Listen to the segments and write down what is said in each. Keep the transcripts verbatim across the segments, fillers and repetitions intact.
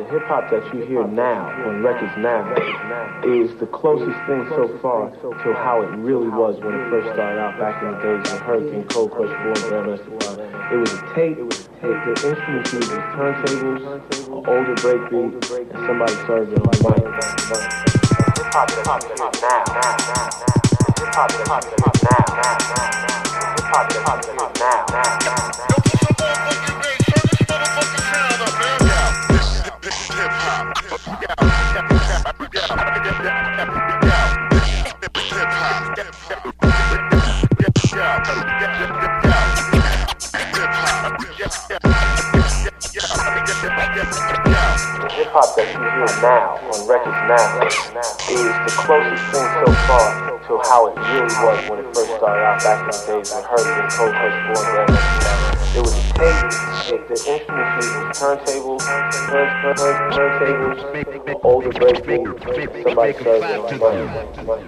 hip hop that you hear now on records now is the closest thing so far to how it really was when it first started out back in the days when Hurricane, Cold Crush, Born, Grandmaster Fly. It was a tape. It was the, the instruments used was turntables, an older breakbeat, and somebody serving on the mic. Hip hop that you hear now. Hip hop that you hear now. Hip hop that you hear now. Hip hop that you hear now on records now is the closest thing so far to how it really was when it first started out back in the days when Hurricane, Cold Crush, Born, Grandmaster. It was a tape. The instruments used was turntables, turn, turn, turn, turntables, older breakbeat, somebody serving on money.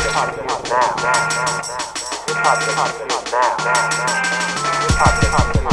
Hip hop, hip hop, hip hop, now, now, now, now. Hip hop, hip hop, hip hop.